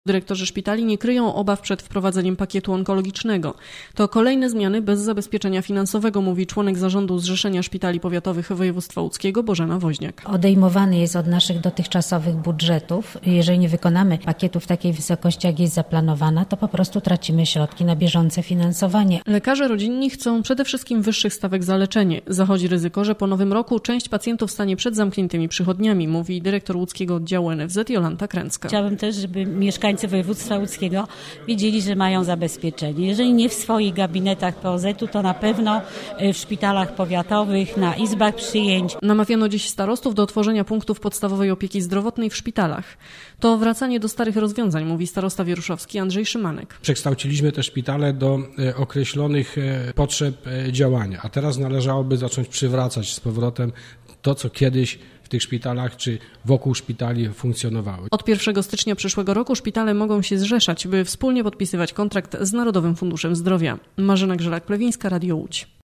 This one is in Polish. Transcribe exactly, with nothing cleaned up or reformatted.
Dyrektorzy szpitali nie kryją obaw przed wprowadzeniem pakietu onkologicznego. To kolejne zmiany bez zabezpieczenia finansowego, mówi członek zarządu Zrzeszenia Szpitali Powiatowych Województwa Łódzkiego Bożena Woźniak. Odejmowany jest od naszych dotychczasowych budżetów. Jeżeli nie wykonamy pakietu w takiej wysokości, jak jest zaplanowana, to po prostu tracimy środki na bieżące finansowanie. Lekarze rodzinni chcą przede wszystkim wyższych stawek za leczenie. Zachodzi ryzyko, że po nowym roku część pacjentów stanie przed zamkniętymi przychodniami, mówi dyrektor łódzkiego oddziału N F Z Jolanta Kręcka. Chciałabym też, żeby mieszkańcy województwa łódzkiego wiedzieli, że mają zabezpieczenie. Jeżeli nie w swoich gabinetach P O Z u, to na pewno w szpitalach powiatowych, na izbach przyjęć. Namawiano dziś starostów do otworzenia punktów podstawowej opieki zdrowotnej w szpitalach. To wracanie do starych rozwiązań, mówi starosta wieruszowski Andrzej Szymanek. Przekształciliśmy te szpitale do określonych potrzeb działania, a teraz należałoby zacząć przywracać z powrotem to, co kiedyś w tych szpitalach czy wokół szpitali funkcjonowały. Od pierwszego stycznia przyszłego roku szpitale mogą się zrzeszać, by wspólnie podpisywać kontrakt z Narodowym Funduszem Zdrowia. Marzena Grzelak-Plewińska, Radio Łódź.